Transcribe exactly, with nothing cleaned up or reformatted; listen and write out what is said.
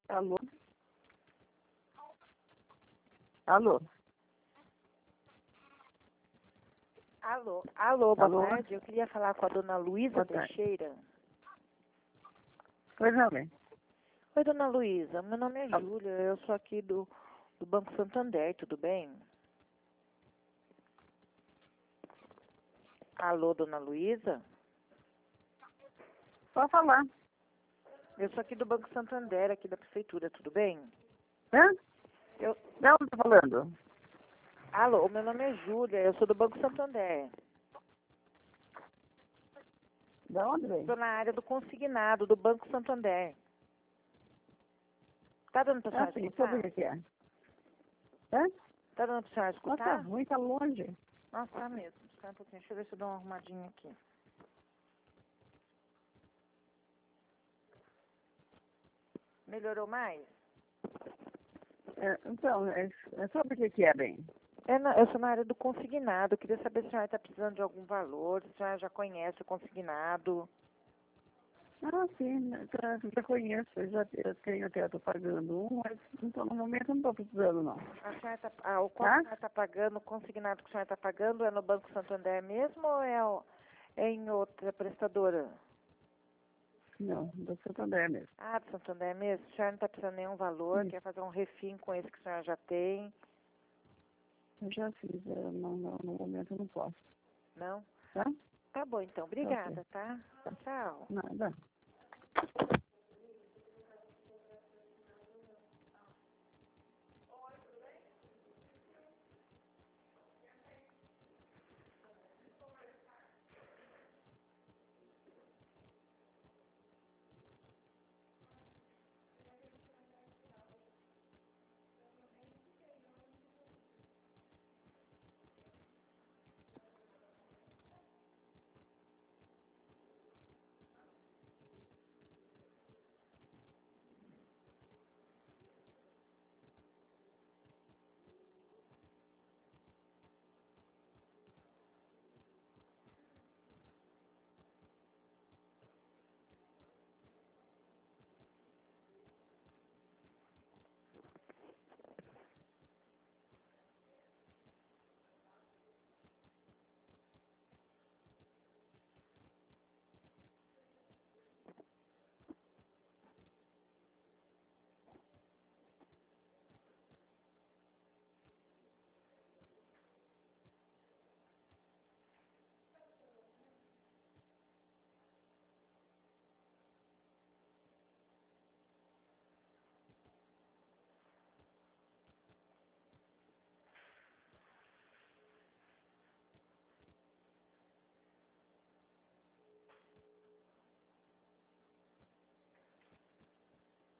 Alô? Alô? Alô, alô, boa Alô? tarde. Eu queria falar com a dona Luísa Boa tarde. Teixeira. Pois não, bem. Oi, dona Luísa. Meu nome é Alô? Júlia. Eu sou aqui do, do Banco Santander, tudo bem? Alô, dona Luísa? Pode falar. Eu sou aqui do Banco Santander, aqui da Prefeitura, tudo bem? Hã? Eu... De onde tá falando? Alô, meu nome é Júlia. Eu sou do Banco Santander. De onde, bem? Estou na área do consignado do Banco Santander. Tá dando pra Ah, senhora sim, escutar? sobre o que é. Hã? Tá dando pra senhora Nossa, tá escutar? ruim, tá longe. Nossa, tá mesmo. Espera um pouquinho. Deixa eu ver se eu dou uma arrumadinha aqui. Melhorou mais? É, então, é, é sobre o que que é, bem? É na- eu sou na área do consignado. Eu queria saber se a senhora está precisando de algum valor, se a senhora já conhece o consignado. Ah, sim, né, tá, já conheço, eu já eu tenho até, tô pagando um, mas então, no momento eu não tô precisando, não. A senhora tá, ah, o quanto Tá? a senhora está pagando, o consignado que a senhora está pagando é no Banco Santander mesmo ou é, o- é em outra prestadora? Não, do Santander mesmo. Ah, do Santander mesmo? A senhora não está precisando de nenhum valor, Isso, quer fazer um refim com esse que a senhora já tem? eu já fiz, é, não, não, no momento eu não posso. Não? Tá? Tá bom, então. Ok. Obrigada, tá? Tchau. Nada.